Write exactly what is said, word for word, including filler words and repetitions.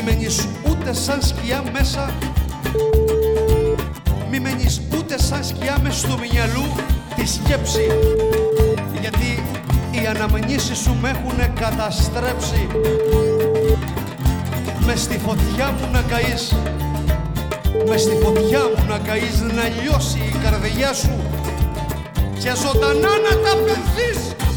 Μη μένεις ούτε σαν σκιά μέσα, μη μένεις ούτε σαν σκιά μες στο μυαλού τη σκέψη, γιατί οι αναμνήσεις σου με έχουνε καταστρέψει. Μες στη φωτιά μου να καείς, μες στη φωτιά μου να καείς, να λιώσει η καρδιά σου και ζωντανά να τα πενθείς.